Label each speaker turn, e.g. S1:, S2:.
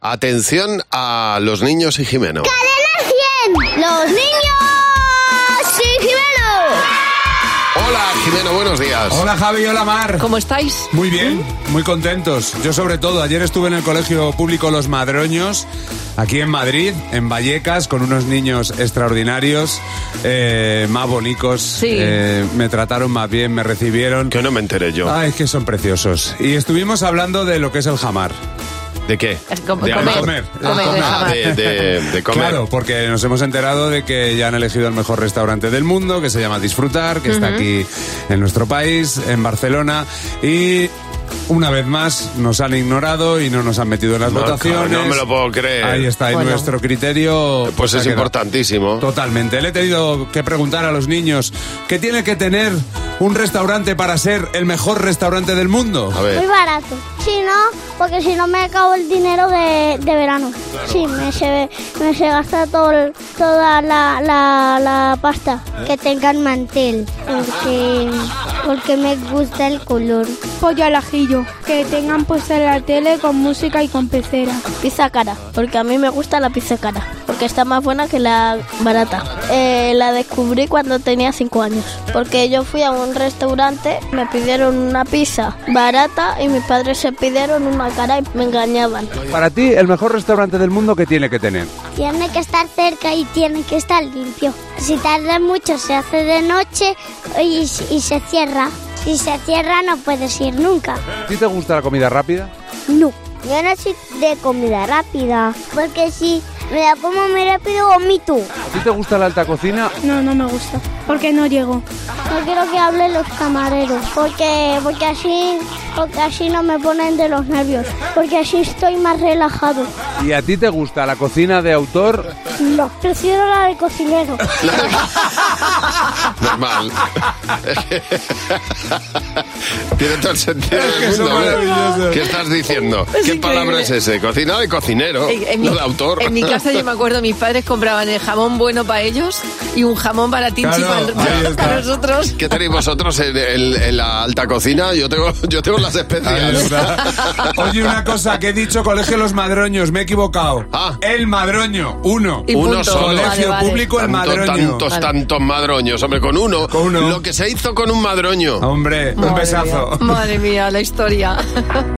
S1: Atención a los niños y Jimeno.
S2: ¡Cadena 100! ¡Los niños y Jimeno!
S1: Hola, Jimeno, buenos días.
S3: Hola, Javi, hola, Mar.
S4: ¿Cómo estáis?
S3: Muy bien, muy contentos. Yo sobre todo, ayer estuve en el colegio público Los Madroños, aquí en Madrid, en Vallecas, con unos niños extraordinarios, más bonitos.
S4: Sí.
S3: Me trataron más bien, me recibieron.
S1: Que no me enteré yo.
S3: Ay, es que son preciosos. Y estuvimos hablando de lo que es el jamar.
S1: ¿De qué?
S4: Comer.
S3: Comer.
S1: De comer.
S3: Claro, porque nos hemos enterado de que ya han elegido el mejor restaurante del mundo, que se llama Disfrutar, que está aquí en nuestro país, en Barcelona, y una vez más nos han ignorado y no nos han metido en las votaciones.
S1: No me lo puedo creer.
S3: Ahí está, y
S4: Bueno.
S3: nuestro criterio...
S1: Pues es
S3: ha quedado.
S1: importantísimo.
S3: Totalmente. Le he tenido que preguntar a los niños qué tiene que tener un restaurante para ser el mejor restaurante del mundo.
S1: A ver.
S2: Muy barato. Si no, porque si no me acabo el dinero de verano. Claro. Sí, me se gasta toda la pasta. Que tengan mantel, porque me gusta el color.
S5: Pollo al ajillo, que tengan puesta en la tele con música y con pecera.
S6: Pizza cara, porque a mí me gusta la pizza cara, porque está más buena que la barata. La descubrí cuando tenía 5 años, porque yo fui a un restaurante, me pidieron una pizza barata y mis padres se pidieron una cara y me engañaban.
S3: Para ti, el mejor restaurante del mundo, ¿qué tiene que tener?
S2: Tiene que estar cerca y tiene que estar limpio. Si tarda mucho se hace de noche y se cierra. Si se cierra no puedes ir nunca.
S3: ¿A ti te gusta la comida rápida?
S2: No, yo no soy de comida rápida, porque si me la como muy rápido vomito.
S3: ¿A ti te gusta la alta cocina?
S5: No me gusta, porque no llego.
S2: No quiero que hablen los camareros, porque así no me ponen de los nervios, porque así estoy más relajado.
S3: ¿Y a ti te gusta la cocina de autor?
S2: No, prefiero la del cocinero.
S1: Normal. Tiene todo el sentido
S3: Es que
S1: del
S3: son
S1: mundo.
S3: maravillosos.
S1: ¿Qué estás diciendo?
S4: Es
S1: ¿Qué
S4: increíble.
S1: palabra es ese? Cocina de cocinero, no de autor.
S4: En mi casa yo me acuerdo, mis padres compraban el jamón bueno para ellos y un jamón para Tinchi
S3: Claro, ahí está.
S4: para nosotros.
S1: ¿Qué tenéis vosotros en la alta cocina? Yo tengo las
S3: Ahí
S1: especias.
S3: está. Oye, una cosa, que he dicho Colegio Los Madroños, me he equivocado.
S1: Ah.
S3: El Madroño, uno.
S4: Y
S1: Uno
S4: punto.
S1: solo.
S3: Colegio público El Madroño.
S1: Tantos madroños. Hombre, con uno.
S3: Con uno.
S1: Lo que se hizo con un madroño.
S3: Hombre, un
S4: Madre
S3: besazo.
S4: mía, madre mía, la historia.